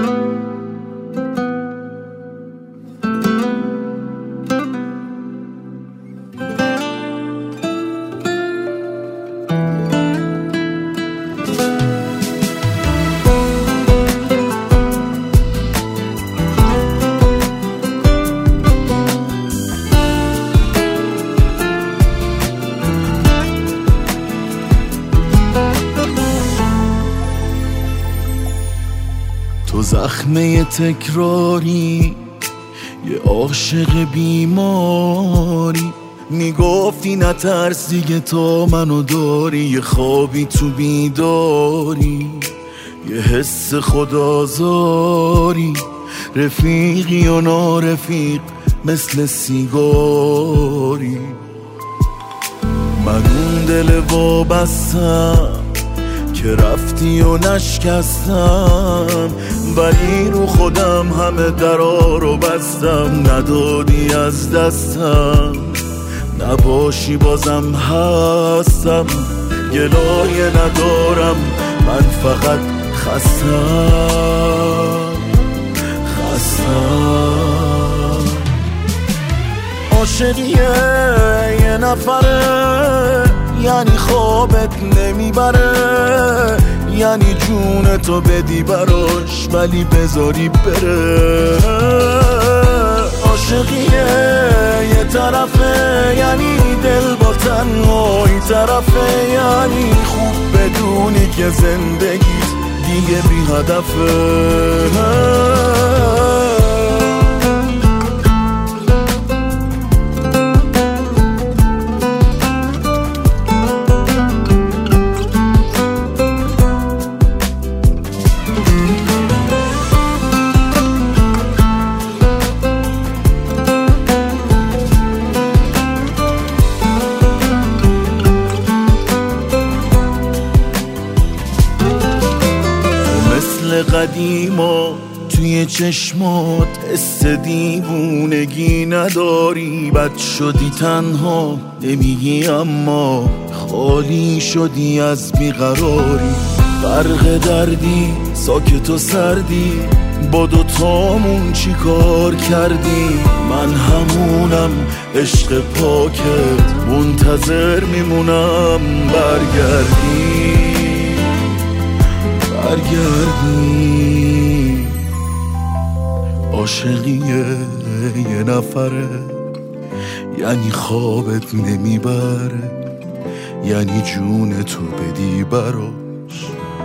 تو زخمه تکراری، یه عاشق بیماری، میگفتی نترس دیگه تا منو داری، یه خوابی تو بیداری، یه حس خودآزاری، رفیقی و نارفیق مثل سیگاری. من اون دل وابستم که رفتی و نشکستم، ولی رو خودم همه درا رو بستم، ندادی از دستم، نباشی بازم هستم، گلایه ندارم، من فقط خستم. عاشقیه یه نفره، یعنی خوابت نمیبره، یعنی جون تو بدی براش ولی بذاری بره. عاشقیه یه طرفه، یعنی دل با تنهایی طرفه، یعنی خوب بدونی که زندگیت دیگه بی هدفه. قدیما توی چشمات حس دیوونگی نداری، بد شدی تنها نمیگی اما خالی شدی از بیقراری. برق دردی ساکت و سردی، با دوتامون چی کار کردی؟ من همونم عشق پاکت، منتظر میمونم برگردی. عاشقیه یه نفره، یعنی خوابت نمیبره، یعنی جون تو بدی براش.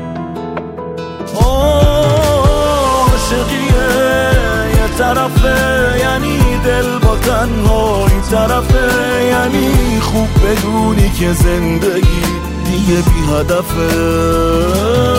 عاشقیه یه طرفه، یعنی دل با تنهایی طرفه، یعنی خوب بدونی که زندگی دیگه بی هدفه.